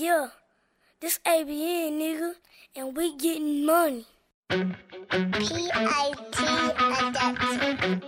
Yeah, this ABN, nigga, and we getting money. P.I.T. Adapted.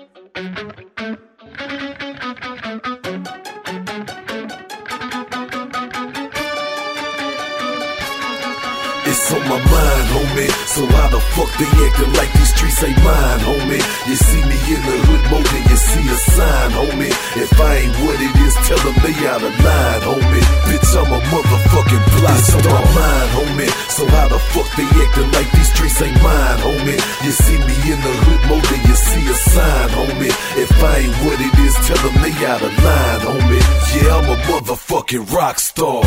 It's on my mind, homie. So how the fuck they acting like these streets ain't mine, homie? You see me in the hood more than you see a sign, homie. If I ain't what it is, tell them they out of line, homie. Bitch, I'm a motherfucking block star. It's on my mind, homie. So how the fuck they acting like these streets ain't mine, homie? You see me in the hood more than you see a sign, homie. If I ain't what it is, tell them they out of line, homie. Yeah, I'm a motherfucking rock star.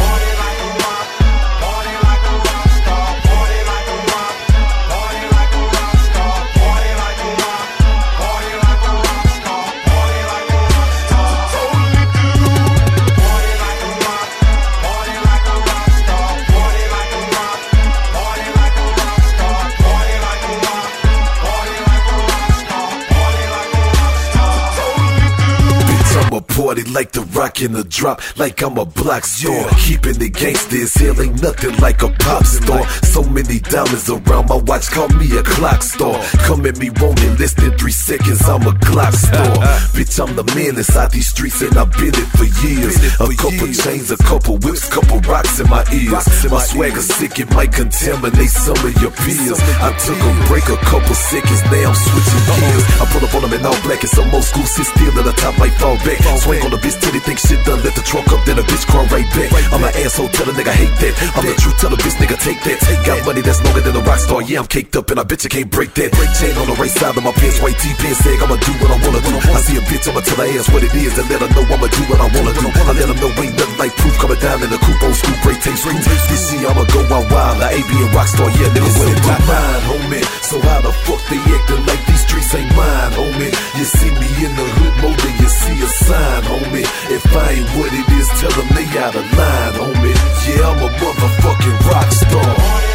Party like the rock in the drop, like I'm a block star. Keeping the gangsters hell ain't nothing like a pop star. So many diamonds around my watch, call me a clock star. Come at me wrong in less than 3 seconds, I'm a Glock star. Bitch, I'm the man inside these streets and I've been it for years. A couple chains, a couple whips, couple rocks in my ears. My swagger sick, it might contaminate some of your peers. I took a break a couple seconds, now I'm switching gears. I pull up on them in all black and some old school sit still at the top might fall back. Swing on the bitch till they think shit done. Let the trunk up, then a bitch crawl right back. I'm an asshole, tell a nigga hate that. I'm the truth, tell a bitch nigga take that. Got money that's longer than a rock star. Yeah, I'm caked up and I bet you can't break that. Chain on the right side of my pants, white T-pants sag. I'ma do what I wanna do. I see a bitch, I'ma tell her ass what it is and let her know I'ma do what I wanna do. I let her know ain't nothing like proof coming down in the coupe, old school, great taste. This year I'ma go out wild, the ABN rock star. Yeah, nigga, what it do? Mine, homie. So how the fuck they acting like these streets ain't mine, homie? You see me in the hood more than you see a sign, homie. If I ain't what it is, tell them they out of line, homie. Yeah, I'm a motherfucking rock star.